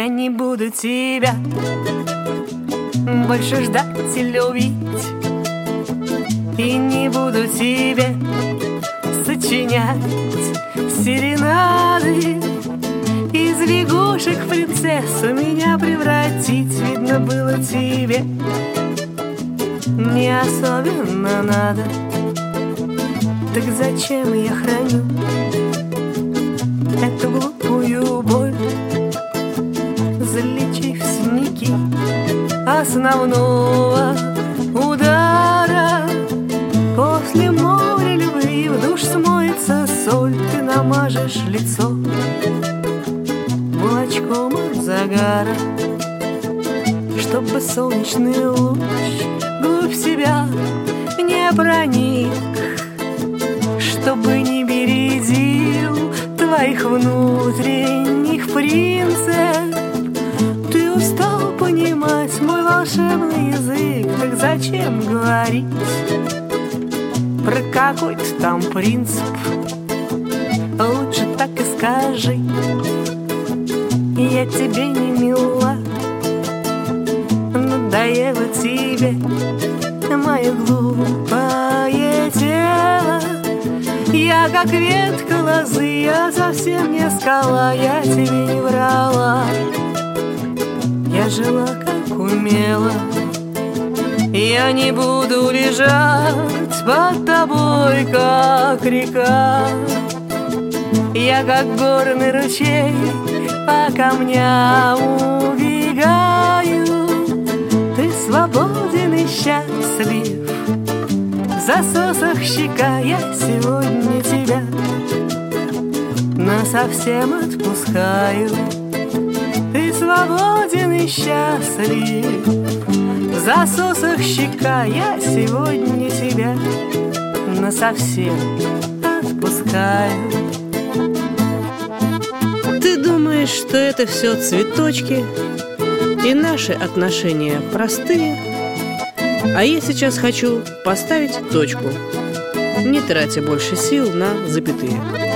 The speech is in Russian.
Я не буду тебя больше ждать и любить, и не буду тебе сочинять серенады, из лягушек в принцессу меня превратить. Видно было тебе не особенно надо. Так зачем я храню эту глупую боль, залечив синяки основного удара? После моря любви в душ смоется соль, ты намажешь лицо молочком от загара, чтобы солнечный луч глубь себя не проник, чтобы не бередил твоих внутренних принцип. Ты устал понимать мой волшебный язык, так зачем говорить про какой-то там принцип? Лучше так и скажи: я тебе не мила, надоело тебе мое глупое тело. Я как ветка лозы, я совсем не скала, я тебе не врала, я жила как умела. Я не буду лежать под тобой, как река, я как горный ручей по камням убегаю. Ты свободен и счастлив, в засосах щека, я сегодня тебя насовсем отпускаю. Ты свободен и счастлив, в засосах щека, я сегодня тебя насовсем отпускаю. Ты думаешь, что это все цветочки и наши отношения простые? А я сейчас хочу поставить точку, не тратя больше сил на запятые.